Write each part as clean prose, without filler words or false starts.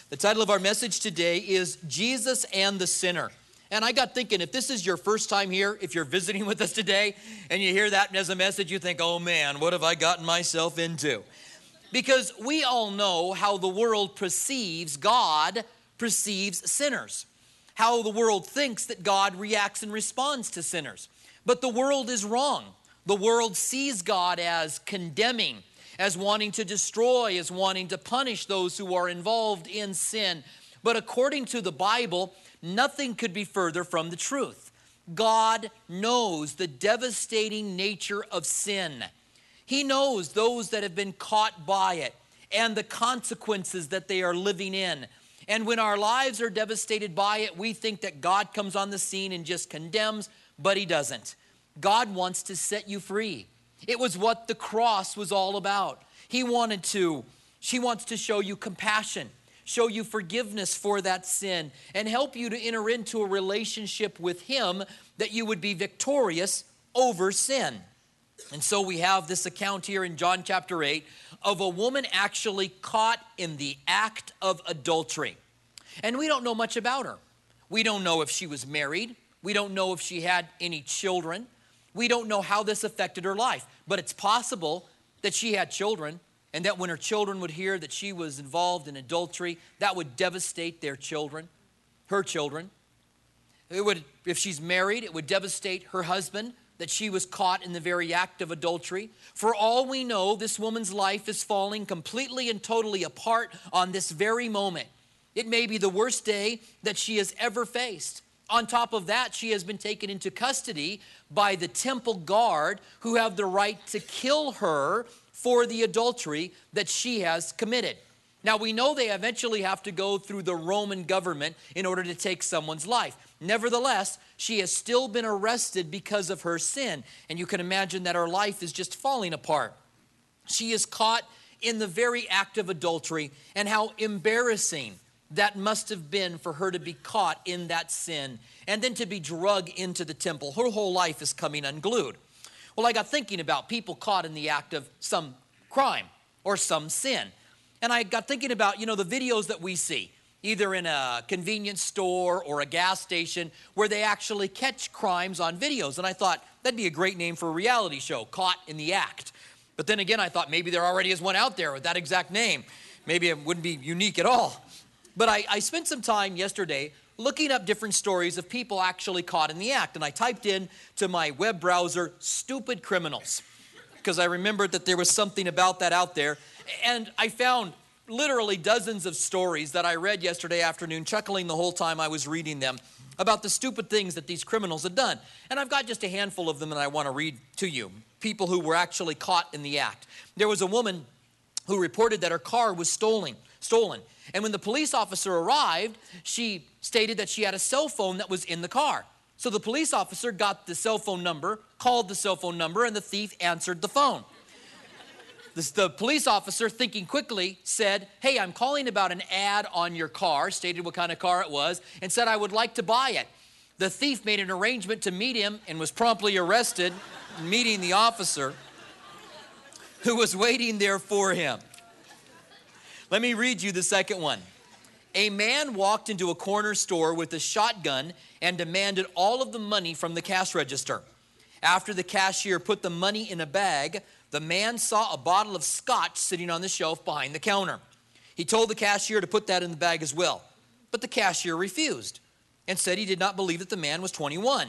The title of our message today is Jesus and the Sinner. And I got thinking, if this is your first time here, if you're visiting with us today, and you hear that as a message, you think, oh man, what have I gotten myself into? Because we all know how the world perceives God, perceives sinners. How the world thinks that God reacts and responds to sinners. But the world is wrong. The world sees God as condemning, as wanting to destroy, as wanting to punish those who are involved in sin. But according to the Bible, nothing could be further from the truth. God knows the devastating nature of sin. He knows those that have been caught by it and the consequences that they are living in. And when our lives are devastated by it, we think that God comes on the scene and just condemns, but He doesn't. God wants to set you free. It was what the cross was all about. She wants to show you compassion, show you forgiveness for that sin, and help you to enter into a relationship with Him that you would be victorious over sin. And so we have this account here in John chapter 8 of a woman actually caught in the act of adultery. And we don't know much about her. We don't know if she was married. We don't know if she had any children. We don't know how this affected her life, but it's possible that she had children and that when her children would hear that she was involved in adultery, that would devastate their children, her children. If she's married, it would devastate her husband that she was caught in the very act of adultery. For all we know, this woman's life is falling completely and totally apart on this very moment. It may be the worst day that she has ever faced. On top of that, she has been taken into custody by the temple guard who have the right to kill her for the adultery that she has committed. Now, we know they eventually have to go through the Roman government in order to take someone's life. Nevertheless, she has still been arrested because of her sin, and you can imagine that her life is just falling apart. She is caught in the very act of adultery, and how embarrassing that must have been for her to be caught in that sin and then to be drugged into the temple. Her whole life is coming unglued. Well, I got thinking about people caught in the act of some crime or some sin. And I got thinking about, the videos that we see, either in a convenience store or a gas station, where they actually catch crimes on videos. And I thought, that'd be a great name for a reality show, Caught in the Act. But then again, I thought maybe there already is one out there with that exact name. Maybe it wouldn't be unique at all. But I spent some time yesterday looking up different stories of people actually caught in the act. And I typed in to my web browser, stupid criminals, because I remembered that there was something about that out there. And I found literally dozens of stories that I read yesterday afternoon, chuckling the whole time I was reading them, about the stupid things that these criminals had done. And I've got just a handful of them that I want to read to you, people who were actually caught in the act. There was a woman who reported that her car was stolen. And when the police officer arrived, she stated that she had a cell phone that was in the car. So the police officer got the cell phone number, called the cell phone number, and the thief answered the phone. The police officer, thinking quickly, said, hey, I'm calling about an ad on your car, stated what kind of car it was, and said, I would like to buy it. The thief made an arrangement to meet him and was promptly arrested, meeting the officer who was waiting there for him. Let me read you the second one. A man walked into a corner store with a shotgun and demanded all of the money from the cash register. After the cashier put the money in a bag, the man saw a bottle of scotch sitting on the shelf behind the counter. He told the cashier to put that in the bag as well, but the cashier refused and said he did not believe that the man was 21.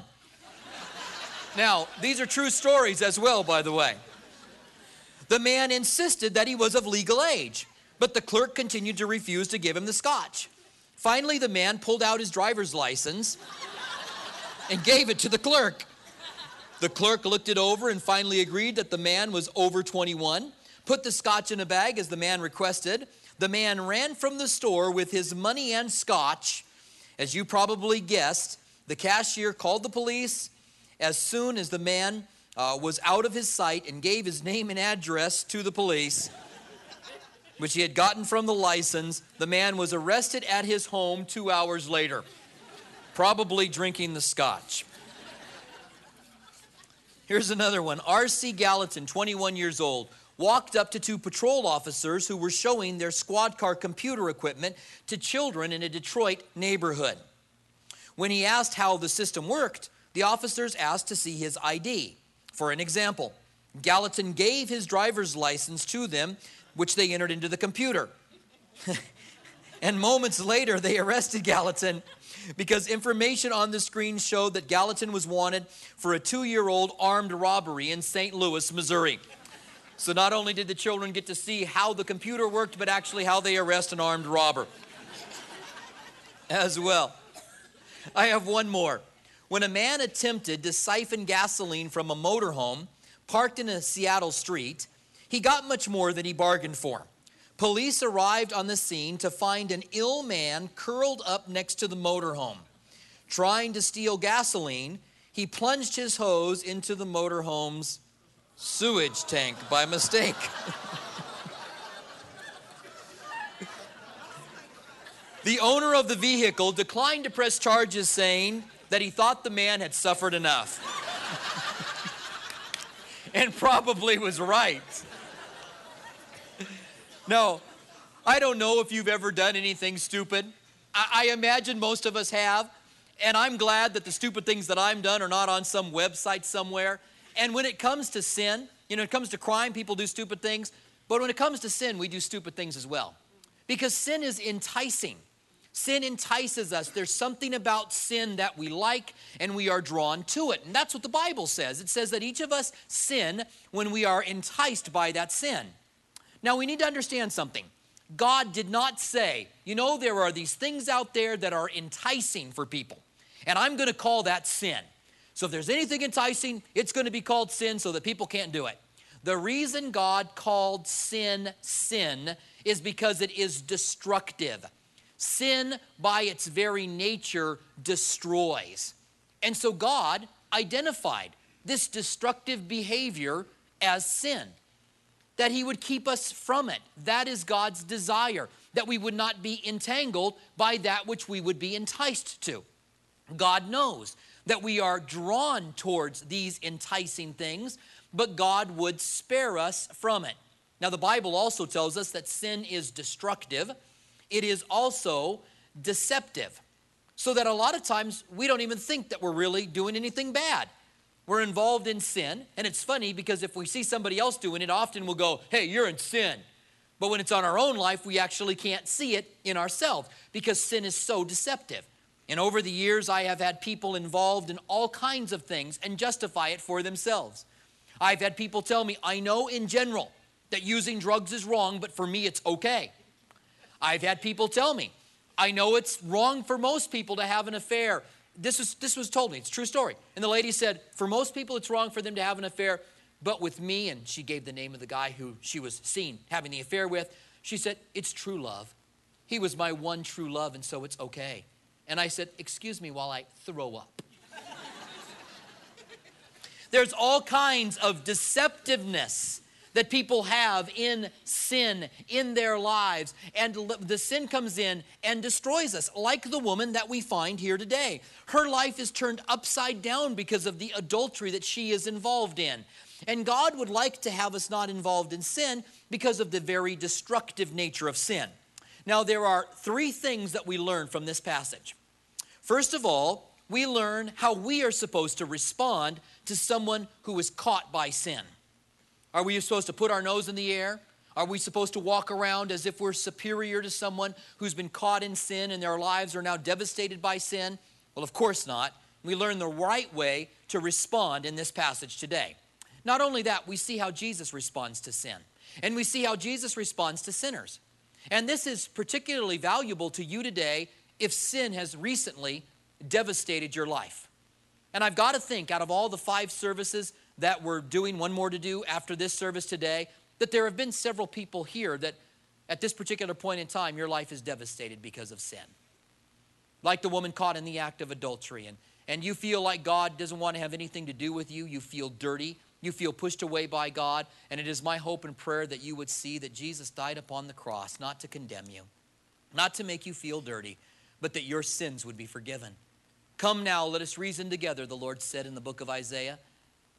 Now, these are true stories as well, by the way. The man insisted that he was of legal age, but the clerk continued to refuse to give him the scotch. Finally, the man pulled out his driver's license and gave it to the clerk. The clerk looked it over and finally agreed that the man was over 21, put the scotch in a bag as the man requested. The man ran from the store with his money and scotch. As you probably guessed, the cashier called the police as soon as the man was out of his sight and gave his name and address to the police, which he had gotten from the license. The man was arrested at his home 2 hours later, probably drinking the scotch. Here's another one. R.C. Gallatin, 21 years old, walked up to two patrol officers who were showing their squad car computer equipment to children in a Detroit neighborhood. When he asked how the system worked, the officers asked to see his ID. For an example, Gallatin gave his driver's license to them, which they entered into the computer. And moments later, they arrested Gallatin because information on the screen showed that Gallatin was wanted for a 2-year-old armed robbery in St. Louis, Missouri. So not only did the children get to see how the computer worked, but actually how they arrest an armed robber as well. I have one more. When a man attempted to siphon gasoline from a motorhome parked in a Seattle street, he got much more than he bargained for. Police arrived on the scene to find an ill man curled up next to the motorhome. Trying to steal gasoline, he plunged his hose into the motorhome's sewage tank by mistake. The owner of the vehicle declined to press charges, saying that he thought the man had suffered enough. And probably was right. No, I don't know if you've ever done anything stupid. I imagine most of us have. And I'm glad that the stupid things that I've done are not on some website somewhere. And when it comes to sin, it comes to crime, people do stupid things. But when it comes to sin, we do stupid things as well. Because sin is enticing. Sin entices us. There's something about sin that we like, and we are drawn to it. And that's what the Bible says. It says that each of us sin when we are enticed by that sin. Now, we need to understand something. God did not say, there are these things out there that are enticing for people, and I'm going to call that sin. So if there's anything enticing, it's going to be called sin so that people can't do it. The reason God called sin sin is because it is destructive. Sin, by its very nature, destroys. And so God identified this destructive behavior as sin, that he would keep us from it. That is God's desire, that we would not be entangled by that which we would be enticed to. God knows that we are drawn towards these enticing things, but God would spare us from it. Now, the Bible also tells us that sin is destructive. It is also deceptive, so that a lot of times we don't even think that we're really doing anything bad. We're involved in sin, and it's funny because if we see somebody else doing it, often we'll go, hey, you're in sin. But when it's on our own life, we actually can't see it in ourselves because sin is so deceptive. And over the years, I have had people involved in all kinds of things and justify it for themselves. I've had people tell me, I know in general that using drugs is wrong, but for me it's okay. I've had people tell me, I know it's wrong for most people to have an affair. This was told me, it's a true story. And the lady said, for most people it's wrong for them to have an affair, but with me, and she gave the name of the guy who she was seen having the affair with, she said, it's true love. He was my one true love, and so it's okay. And I said, excuse me while I throw up. There's all kinds of deceptiveness that people have in sin in their lives. And the sin comes in and destroys us, like the woman that we find here today. Her life is turned upside down because of the adultery that she is involved in. And God would like to have us not involved in sin because of the very destructive nature of sin. Now, there are 3 things that we learn from this passage. First of all, we learn how we are supposed to respond to someone who is caught by sin. Are we supposed to put our nose in the air? Are we supposed to walk around as if we're superior to someone who's been caught in sin and their lives are now devastated by sin? Well, of course not. We learn the right way to respond in this passage today. Not only that, we see how Jesus responds to sin. And we see how Jesus responds to sinners. And this is particularly valuable to you today if sin has recently devastated your life. And I've got to think, out of all the 5 services that we're doing, one more to do after this service today, that there have been several people here that at this particular point in time, your life is devastated because of sin. Like the woman caught in the act of adultery, and you feel like God doesn't want to have anything to do with you. You feel dirty. You feel pushed away by God. And it is my hope and prayer that you would see that Jesus died upon the cross, not to condemn you, not to make you feel dirty, but that your sins would be forgiven. Come now, let us reason together, the Lord said in the book of Isaiah.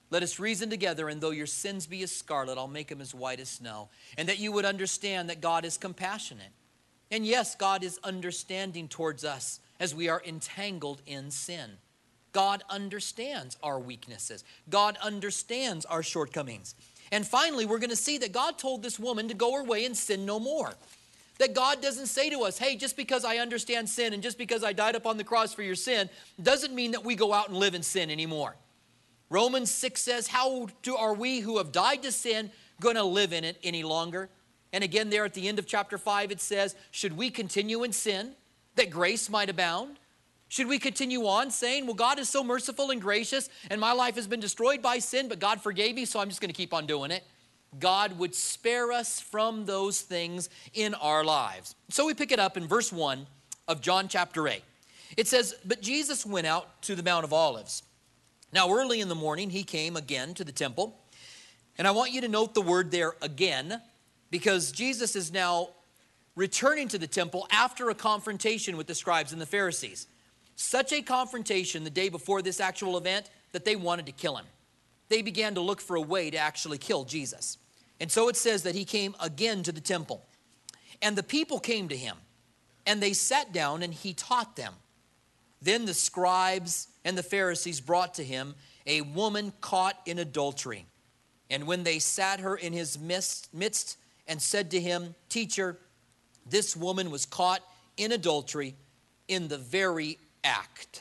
Let us reason together, and though your sins be as scarlet, I'll make them as white as snow. And that you would understand that God is compassionate. And yes, God is understanding towards us as we are entangled in sin. God understands our weaknesses. God understands our shortcomings. And finally, we're going to see that God told this woman to go her way and sin no more. That God doesn't say to us, hey, just because I understand sin and just because I died up on the cross for your sin, doesn't mean that we go out and live in sin anymore. Romans 6 says, how are we who have died to sin going to live in it any longer? And again, there at the end of chapter 5, it says, should we continue in sin that grace might abound? Should we continue on saying, well, God is so merciful and gracious and my life has been destroyed by sin, but God forgave me, so I'm just going to keep on doing it? God would spare us from those things in our lives. So we pick it up in verse 1 of John chapter 8. It says, but Jesus went out to the Mount of Olives. Now early in the morning, he came again to the temple. And I want you to note the word there, again, because Jesus is now returning to the temple after a confrontation with the scribes and the Pharisees. Such a confrontation the day before this actual event that they wanted to kill him. They began to look for a way to actually kill Jesus. And so it says that he came again to the temple. And the people came to him, and they sat down, and he taught them. Then the scribes and the Pharisees brought to him a woman caught in adultery. And when they sat her in his midst and said to him, Teacher, this woman was caught in adultery in the very act.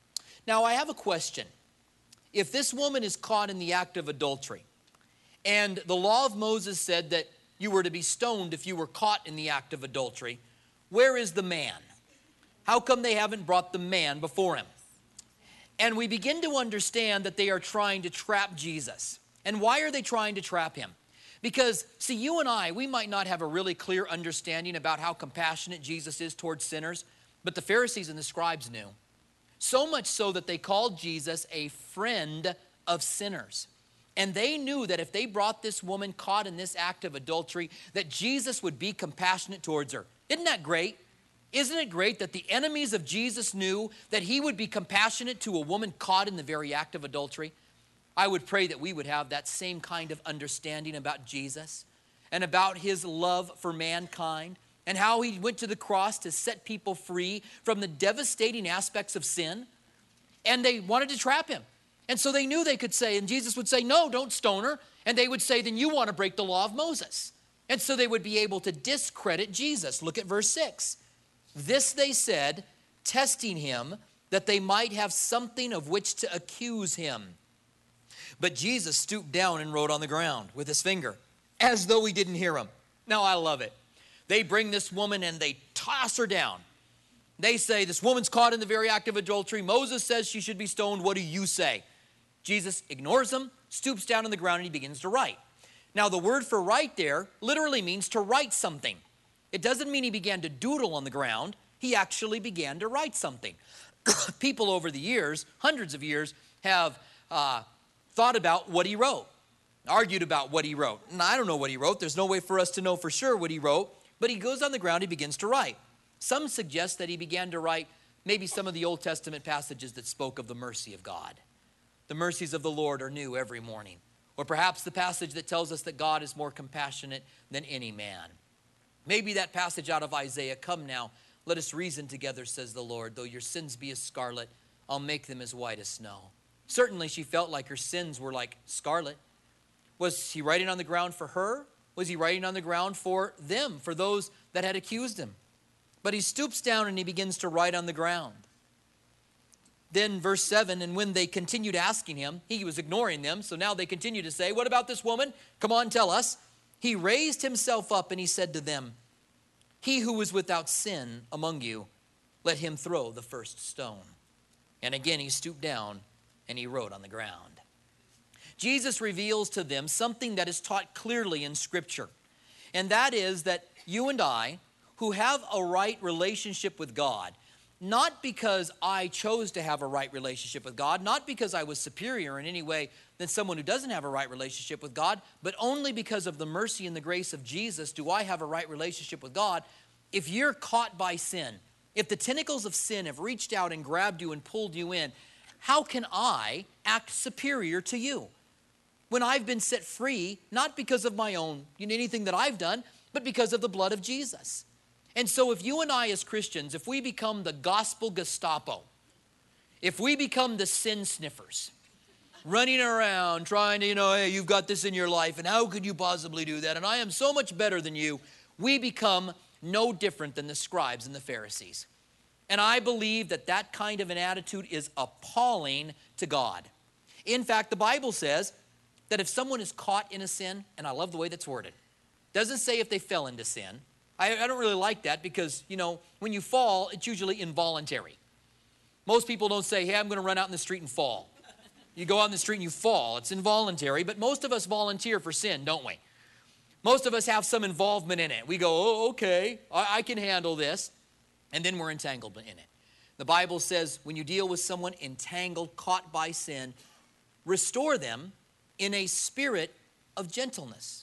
Now I have a question. If this woman is caught in the act of adultery, and the law of Moses said that you were to be stoned if you were caught in the act of adultery, where is the man? How come they haven't brought the man before him? And we begin to understand that they are trying to trap Jesus. And why are they trying to trap him? Because, see, you and I, we might not have a really clear understanding about how compassionate Jesus is towards sinners, but the Pharisees and the scribes knew. So much so that they called Jesus a friend of sinners. And they knew that if they brought this woman caught in this act of adultery, that Jesus would be compassionate towards her. Isn't that great? Isn't it great that the enemies of Jesus knew that he would be compassionate to a woman caught in the very act of adultery? I would pray that we would have that same kind of understanding about Jesus and about his love for mankind and how he went to the cross to set people free from the devastating aspects of sin. And they wanted to trap him. And so they knew they could say, and Jesus would say, no, don't stone her. And they would say, then you want to break the law of Moses. And so they would be able to discredit Jesus. Look at verse 6. This they said, testing him, that they might have something of which to accuse him. But Jesus stooped down and wrote on the ground with his finger, as though he didn't hear him. Now I love it. They bring this woman and they toss her down. They say, this woman's caught in the very act of adultery. Moses says she should be stoned. What do you say? Jesus ignores them, stoops down on the ground, and he begins to write. Now the word for write there literally means to write something. It doesn't mean he began to doodle on the ground. He actually began to write something. People over the years, hundreds of years, have thought about what he wrote, argued about what he wrote. And I don't know what he wrote. There's no way for us to know for sure what he wrote. But he goes on the ground, he begins to write. Some suggest that he began to write maybe some of the Old Testament passages that spoke of the mercy of God. The mercies of the Lord are new every morning. Or perhaps the passage that tells us that God is more compassionate than any man. Maybe that passage out of Isaiah, come now, let us reason together, says the Lord. Though your sins be as scarlet, I'll make them as white as snow. Certainly she felt like her sins were like scarlet. Was he writing on the ground for her? Was he writing on the ground for them, for those that had accused him? But he stoops down and he begins to write on the ground. Then verse 7, and when they continued asking him, he was ignoring them, so now they continue to say, what about this woman? Come on, tell us. He raised himself up and he said to them, he who is without sin among you, let him throw the first stone. And again he stooped down and he wrote on the ground. Jesus reveals to them something that is taught clearly in Scripture. And that is that you and I, who have a right relationship with God, not because I chose to have a right relationship with God, not because I was superior in any way than someone who doesn't have a right relationship with God, but only because of the mercy and the grace of Jesus do I have a right relationship with God. If you're caught by sin, if the tentacles of sin have reached out and grabbed you and pulled you in, how can I act superior to you? when I've been set free, not because of my own, anything that I've done, but because of the blood of Jesus. And so if you and I as Christians, if we become the gospel Gestapo, if we become the sin sniffers, running around trying to, hey, you've got this in your life, and how could you possibly do that? And I am so much better than you. We become no different than the scribes and the Pharisees. And I believe that that kind of an attitude is appalling to God. In fact, the Bible says that if someone is caught in a sin, and I love the way that's worded, doesn't say if they fell into sin. I don't really like that because, when you fall, it's usually involuntary. Most people don't say, hey, I'm going to run out in the street and fall. You go out in the street and you fall. It's involuntary, but most of us volunteer for sin, don't we? Most of us have some involvement in it. We go, oh, okay, I can handle this. And then we're entangled in it. The Bible says when you deal with someone entangled, caught by sin, restore them in a spirit of gentleness.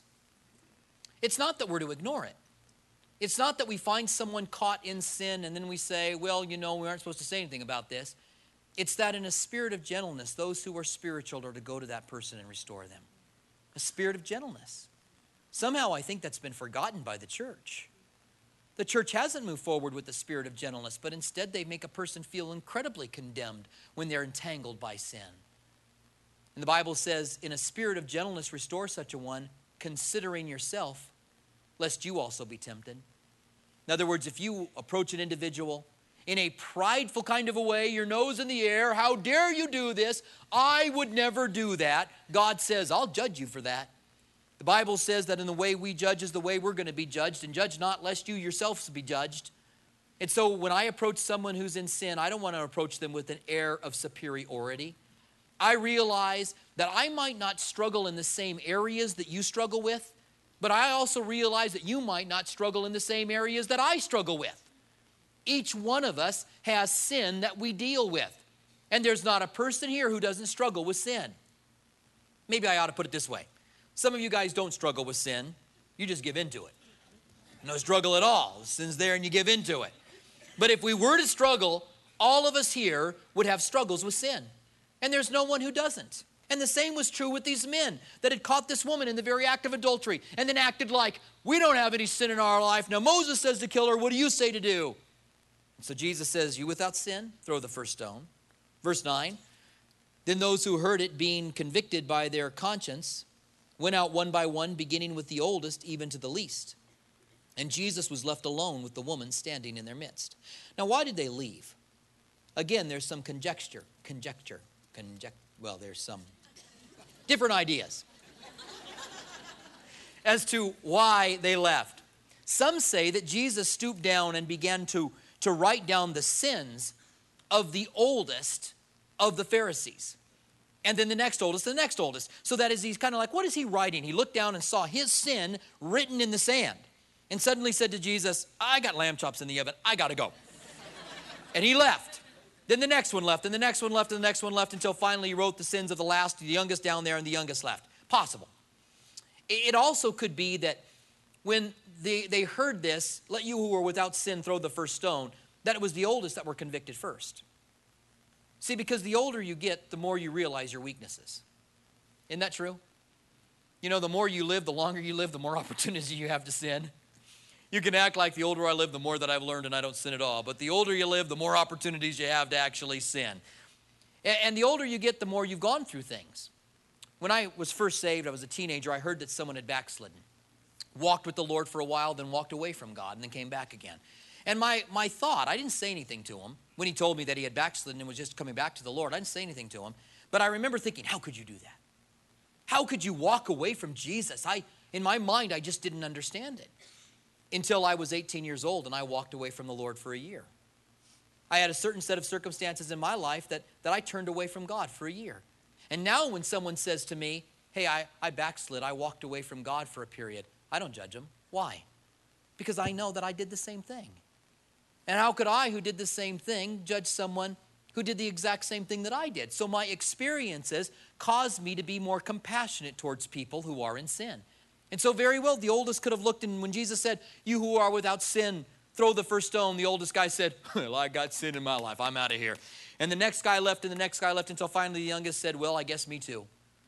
It's not that we're to ignore it. It's not that we find someone caught in sin and then we say, well, we aren't supposed to say anything about this. It's that in a spirit of gentleness, those who are spiritual are to go to that person and restore them. A spirit of gentleness. Somehow I think that's been forgotten by the church. The church hasn't moved forward with the spirit of gentleness, but instead they make a person feel incredibly condemned when they're entangled by sin. And the Bible says, in a spirit of gentleness, restore such a one, considering yourself, lest you also be tempted. In other words, if you approach an individual in a prideful kind of a way, your nose in the air, how dare you do this? I would never do that. God says, I'll judge you for that. The Bible says that in the way we judge is the way we're going to be judged, and judge not lest you yourselves be judged. And so when I approach someone who's in sin, I don't want to approach them with an air of superiority. I realize that I might not struggle in the same areas that you struggle with, but I also realize that you might not struggle in the same areas that I struggle with. Each one of us has sin that we deal with. And there's not a person here who doesn't struggle with sin. Maybe I ought to put it this way. Some of you guys don't struggle with sin. You just give into it. No struggle at all. Sin's there and you give into it. But if we were to struggle, all of us here would have struggles with sin. And there's no one who doesn't. And the same was true with these men that had caught this woman in the very act of adultery and then acted like, we don't have any sin in our life. Now Moses says to kill her. What do you say to do? And so Jesus says, you without sin, throw the first stone. Verse 9, then those who heard it, being convicted by their conscience, went out one by one, beginning with the oldest, even to the least. And Jesus was left alone with the woman standing in their midst. Now, why did they leave? Again, there's some conjecture. Well, there's some different ideas as to why they left. Some say that Jesus stooped down and began to write down the sins of the oldest of the Pharisees. And then the next oldest, the next oldest. So that is, he's kind of like, what is he writing? He looked down and saw his sin written in the sand. And suddenly said to Jesus, I got lamb chops in the oven. I got to go. And he left. Then the next one left, and the next one left, and the next one left, until finally he wrote the sins of the last, the youngest down there, and the youngest left. Possible. It also could be that when they heard this, let you who are without sin throw the first stone, that it was the oldest that were convicted first. See, because the older you get, the more you realize your weaknesses. Isn't that true? The more you live, the longer you live, the more opportunity you have to sin. You can act like the older I live, the more that I've learned and I don't sin at all. But the older you live, the more opportunities you have to actually sin. And the older you get, the more you've gone through things. When I was first saved, I was a teenager, I heard that someone had backslidden. Walked with the Lord for a while, then walked away from God, and then came back again. And my thought, I didn't say anything to him when he told me that he had backslidden and was just coming back to the Lord. I didn't say anything to him. But I remember thinking, how could you do that? How could you walk away from Jesus? In my mind, I just didn't understand it. Until I was 18 years old and I walked away from the Lord for a year. I had a certain set of circumstances in my life that I turned away from God for a year. And now when someone says to me, hey, I backslid, I walked away from God for a period, I don't judge them. Why? Because I know that I did the same thing. And how could I, who did the same thing, judge someone who did the exact same thing that I did? So my experiences caused me to be more compassionate towards people who are in sin. And so very well, the oldest could have looked, and when Jesus said, you who are without sin, throw the first stone, the oldest guy said, well, I got sin in my life, I'm out of here. And the next guy left, and the next guy left, until finally the youngest said, well, I guess me too.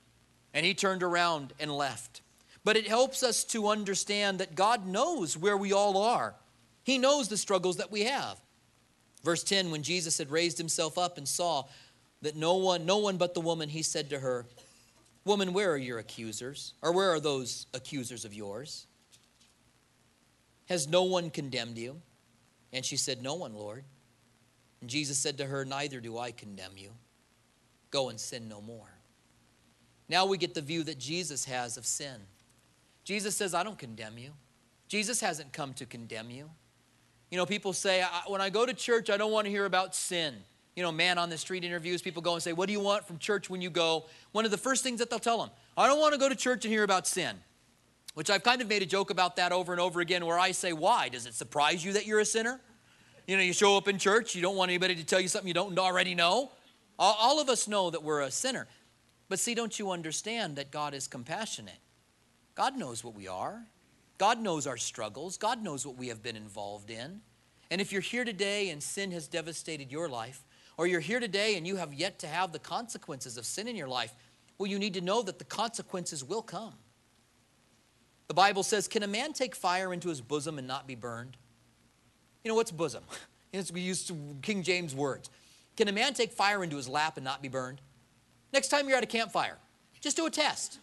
And he turned around and left. But it helps us to understand that God knows where we all are. He knows the struggles that we have. Verse 10, when Jesus had raised himself up and saw that no one but the woman, he said to her, "Woman, where are your accusers? Or where are those accusers of yours? Has no one condemned you?" And she said, "No one, Lord." And Jesus said to her, "Neither do I condemn you. Go and sin no more." Now we get the view that Jesus has of sin. Jesus says, "I don't condemn you." Jesus hasn't come to condemn you. You know, people say, when I go to church, I don't want to hear about sin. You know, man on the street interviews, people go and say, "What do you want from church when you go?" One of the first things that they'll tell them, "I don't want to go to church and hear about sin." Which I've kind of made a joke about that over and over again, where I say, "Why? Does it surprise you that you're a sinner? You know, you show up in church, you don't want anybody to tell you something you don't already know." All of us know that we're a sinner. But see, don't you understand that God is compassionate? God knows what we are. God knows our struggles. God knows what we have been involved in. And if you're here today and sin has devastated your life, or you're here today and you have yet to have the consequences of sin in your life, well, you need to know that the consequences will come. The Bible says, can a man take fire into his bosom and not be burned? You know, what's bosom? We use King James words. Can a man take fire into his lap and not be burned? Next time you're at a campfire, just do a test.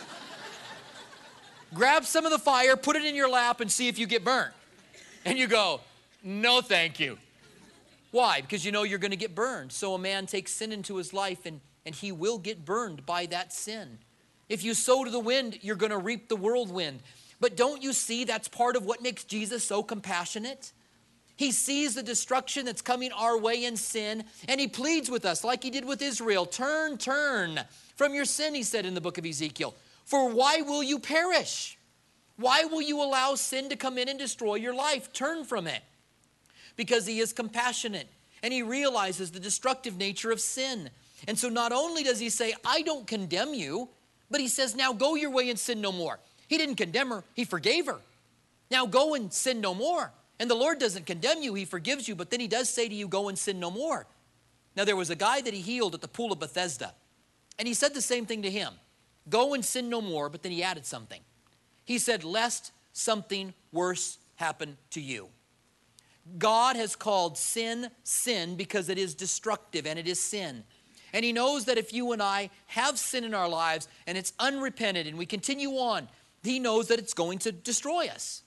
Grab some of the fire, put it in your lap, and see if you get burnt. And you go, "No, thank you." Why? Because you know you're going to get burned. So a man takes sin into his life, and he will get burned by that sin. If you sow to the wind, you're going to reap the whirlwind. But don't you see that's part of what makes Jesus so compassionate? He sees the destruction that's coming our way in sin, and he pleads with us like he did with Israel. Turn from your sin, he said in the book of Ezekiel. For why will you perish? Why will you allow sin to come in and destroy your life? Turn from it. Because he is compassionate, and he realizes the destructive nature of sin. And so not only does he say, "I don't condemn you," but he says, "Now go your way and sin no more." He didn't condemn her, he forgave her. Now go and sin no more. And the Lord doesn't condemn you, he forgives you, but then he does say to you, "Go and sin no more." Now there was a guy that he healed at the pool of Bethesda, and he said the same thing to him. Go and sin no more, but then he added something. He said, "Lest something worse happen to you." God has called sin, sin, because it is destructive and it is sin. And he knows that if you and I have sin in our lives and it's unrepented and we continue on, he knows that it's going to destroy us.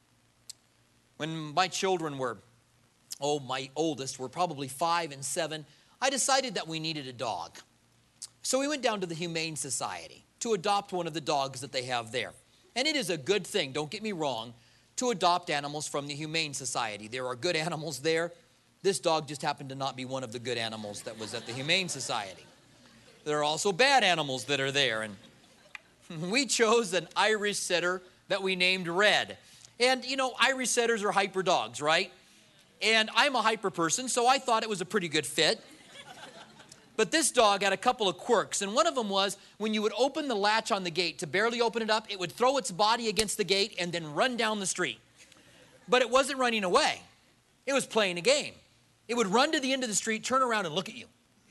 When my children were, my oldest were probably 5 and 7, I decided that we needed a dog. So we went down to the Humane Society to adopt one of the dogs that they have there. And it is a good thing, don't get me wrong, to adopt animals from the Humane Society. There are good animals there. This dog just happened to not be one of the good animals that was at the Humane Society. There are also bad animals that are there. And we chose an Irish setter that we named Red. And, you know, Irish setters are hyper dogs, right? And I'm a hyper person, so I thought it was a pretty good fit. But this dog had a couple of quirks, and one of them was when you would open the latch on the gate to barely open it up, it would throw its body against the gate and then run down the street. But it wasn't running away. It was playing a game. It would run to the end of the street, turn around, and look at you.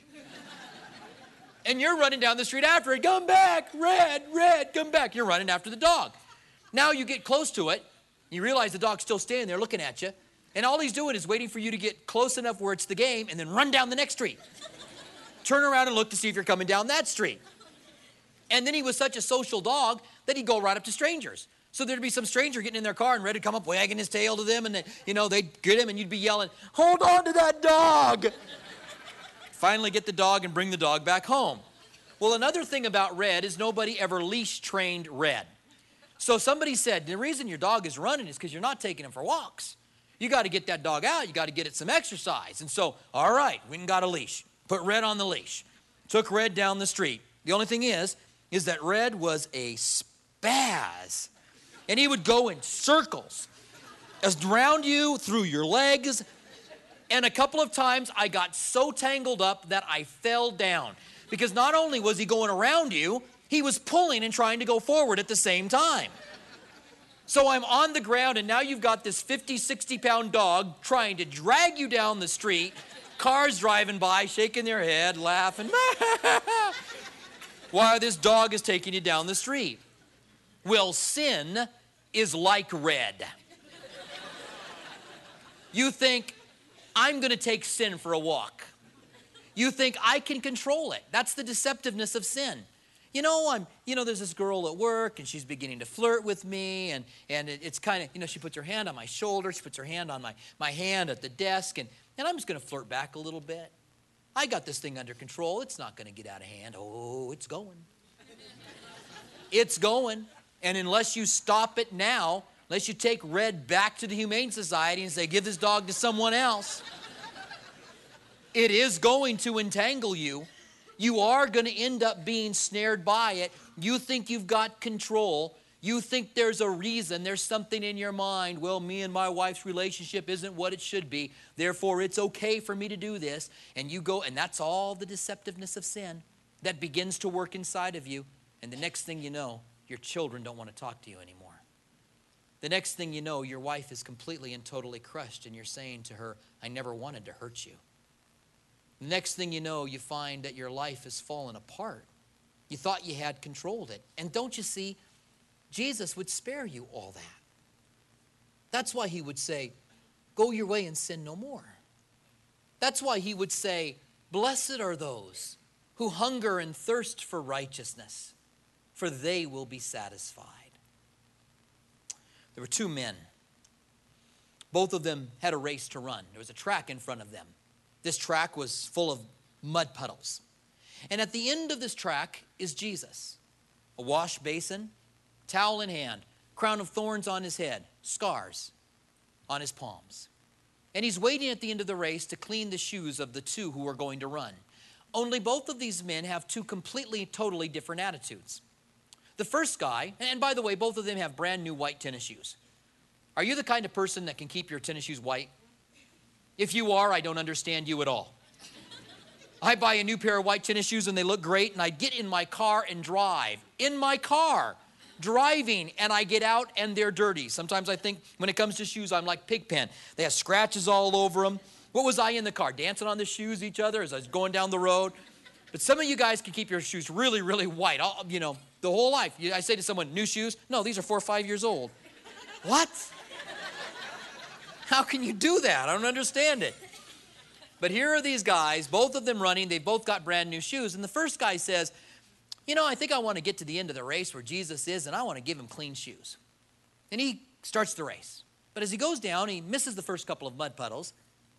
And you're running down the street after it. "Come back, Red, come back." You're running after the dog. Now you get close to it. You realize the dog's still standing there looking at you. And all he's doing is waiting for you to get close enough where it's the game and then run down the next street. Turn around and look to see if you're coming down that street. And then he was such a social dog that he'd go right up to strangers. So there'd be some stranger getting in their car and Red would come up wagging his tail to them, and then, they'd get him and you'd be yelling, "Hold on to that dog!" Finally get the dog and bring the dog back home. Well, another thing about Red is nobody ever leash trained Red. So somebody said, the reason your dog is running is because you're not taking him for walks. You got to get that dog out. You got to get it some exercise. And so, all right, we got a leash. Put Red on the leash. Took Red down the street. The only thing is that Red was a spaz. And he would go in circles around you, through your legs. And a couple of times I got so tangled up that I fell down. Because not only was he going around you, he was pulling and trying to go forward at the same time. So I'm on the ground, and now you've got this 50, 60-pound dog trying to drag you down the street, cars driving by, shaking their head, laughing. while this dog is taking you down the street. Well, sin is like red. You think, I'm going to take sin for a walk. You think I can control it. That's the deceptiveness of sin. There's this girl at work, and she's beginning to flirt with me, and it's kind of, she puts her hand on my shoulder, she puts her hand on my hand at the desk, and I'm just going to flirt back a little bit. I got this thing under control. It's not going to get out of hand. Oh, it's going. It's going. And unless you stop it now, unless you take Red back to the Humane Society and say, give this dog to someone else, it is going to entangle you. You are going to end up being snared by it. You think you've got control. You think there's a reason. There's something in your mind. Well, me and my wife's relationship isn't what it should be. Therefore, it's okay for me to do this. And you go, and that's all the deceptiveness of sin that begins to work inside of you. And the next thing you know, your children don't want to talk to you anymore. The next thing you know, your wife is completely and totally crushed, and you're saying to her, I never wanted to hurt you. The next thing you know, you find that your life has fallen apart. You thought you had controlled it. And don't you see, Jesus would spare you all that. That's why he would say, go your way and sin no more. That's why he would say, blessed are those who hunger and thirst for righteousness, for they will be satisfied. There were two men. Both of them had a race to run. There was a track in front of them. This track was full of mud puddles. And at the end of this track is Jesus. A wash basin, towel in hand, crown of thorns on his head, scars on his palms. And he's waiting at the end of the race to clean the shoes of the two who are going to run. Only both of these men have two completely, totally different attitudes. The first guy, and by the way, both of them have brand new white tennis shoes. Are you the kind of person that can keep your tennis shoes white? If you are, I don't understand you at all. I buy a new pair of white tennis shoes and they look great, and I get in my car and drive. In my car, driving, and I get out and they're dirty. Sometimes I think when it comes to shoes, I'm like Pigpen. They have scratches all over them. What was I in the car? Dancing on the shoes each other as I was going down the road? But some of you guys can keep your shoes really, really white, the whole life. I say to someone, new shoes? No, these are 4 or 5 years old. What? How can you do that? I don't understand it. But here are these guys, both of them running. They both got brand new shoes. And the first guy says, I think I want to get to the end of the race where Jesus is, and I want to give him clean shoes. And he starts the race. But as he goes down, he misses the first couple of mud puddles.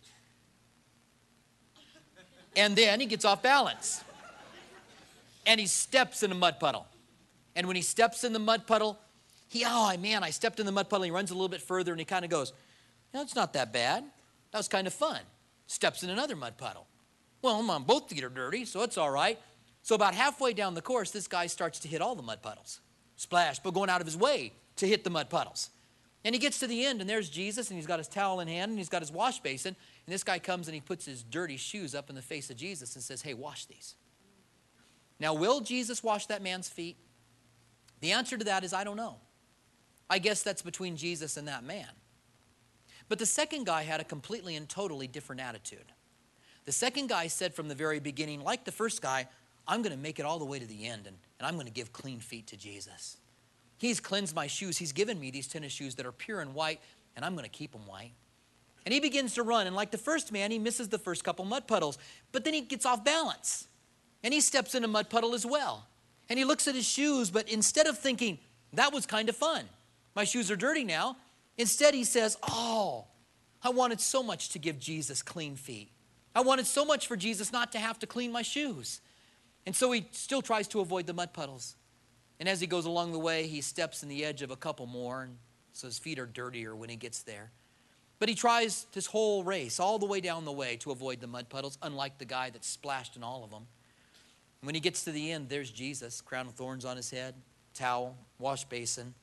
And then he gets off balance. And he steps in a mud puddle. And when he steps in the mud puddle, I stepped in the mud puddle. He runs a little bit further, and he kind of goes, it's not that bad. That was kind of fun. Steps in another mud puddle. Well, both feet are dirty, so it's all right. So about halfway down the course, this guy starts to hit all the mud puddles. Splash, but going out of his way to hit the mud puddles. And he gets to the end, and there's Jesus, and he's got his towel in hand, and he's got his wash basin. And this guy comes, and he puts his dirty shoes up in the face of Jesus and says, hey, wash these. Now, will Jesus wash that man's feet? The answer to that is, I don't know. I guess that's between Jesus and that man. But the second guy had a completely and totally different attitude. The second guy said from the very beginning, like the first guy, I'm going to make it all the way to the end, and I'm going to give clean feet to Jesus. He's cleansed my shoes. He's given me these tennis shoes that are pure and white, and I'm going to keep them white. And he begins to run, and like the first man, he misses the first couple mud puddles, but then he gets off balance, and he steps in a mud puddle as well. And he looks at his shoes, but instead of thinking, that was kind of fun, my shoes are dirty now, instead he says, I wanted so much to give Jesus clean feet. I wanted so much for Jesus not to have to clean my shoes. And so he still tries to avoid the mud puddles. And as he goes along the way, he steps in the edge of a couple more, and so his feet are dirtier when he gets there. But he tries this whole race all the way down the way to avoid the mud puddles, unlike the guy that splashed in all of them. When he gets to the end, there's Jesus, crown of thorns on his head, towel, wash basin,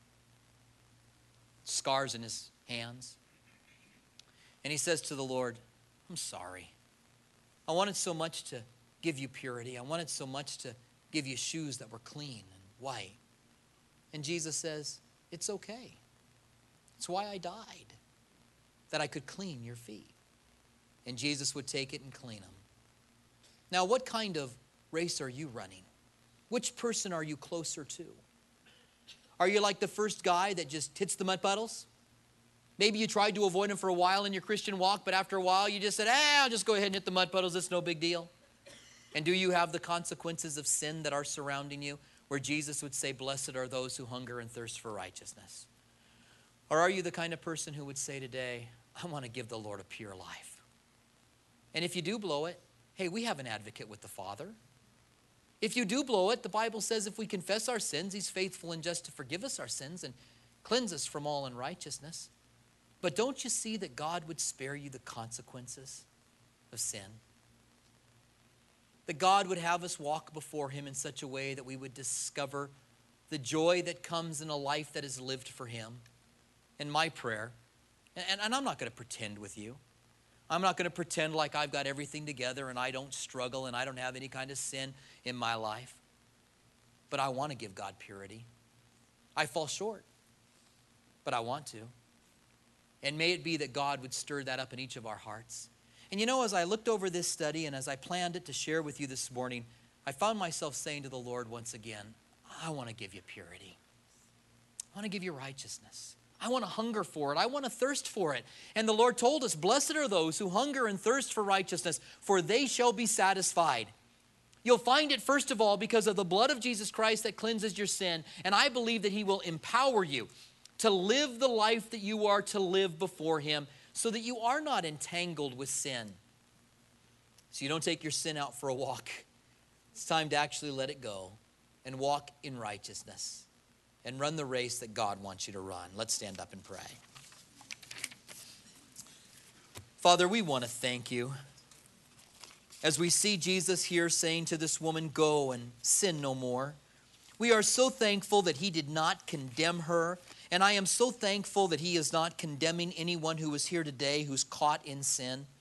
scars in his hands. And he says to the Lord, I'm sorry. I wanted so much to give you purity. I wanted so much to give you shoes that were clean and white. And Jesus says, it's okay. It's why I died, that I could clean your feet. And Jesus would take it and clean them. Now, what kind of race are you running? Which person are you closer to? Are you like the first guy that just hits the mud puddles? Maybe you tried to avoid him for a while in your Christian walk, but after a while you just said, I'll just go ahead and hit the mud puddles. It's no big deal. And do you have the consequences of sin that are surrounding you, where Jesus would say, blessed are those who hunger and thirst for righteousness? Or are you the kind of person who would say today, I want to give the Lord a pure life? And if you do blow it, hey, we have an advocate with the Father. If you do blow it, the Bible says if we confess our sins, he's faithful and just to forgive us our sins and cleanse us from all unrighteousness. But don't you see that God would spare you the consequences of sin? That God would have us walk before him in such a way that we would discover the joy that comes in a life that is lived for him. And my prayer, and I'm not going to pretend with you. I'm not going to pretend like I've got everything together and I don't struggle and I don't have any kind of sin in my life. But I want to give God purity. I fall short, but I want to. And may it be that God would stir that up in each of our hearts. And you know, as I looked over this study and as I planned it to share with you this morning, I found myself saying to the Lord once again, I want to give you purity. I want to give you righteousness. I want to hunger for it. I want to thirst for it. And the Lord told us, blessed are those who hunger and thirst for righteousness, for they shall be satisfied. You'll find it, first of all, because of the blood of Jesus Christ that cleanses your sin. And I believe that he will empower you to live the life that you are to live before him so that you are not entangled with sin. So you don't take your sin out for a walk. It's time to actually let it go and walk in righteousness and run the race that God wants you to run. Let's stand up and pray. Father, we want to thank you as we see Jesus here saying to this woman, go and sin no more. We are so thankful that he did not condemn her. And I am so thankful that he is not condemning anyone who is here today who's caught in sin.